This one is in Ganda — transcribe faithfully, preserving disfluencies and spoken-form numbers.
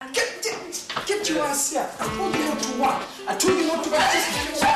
Get, get, get your ass here. I told you not to work. I told you not to work.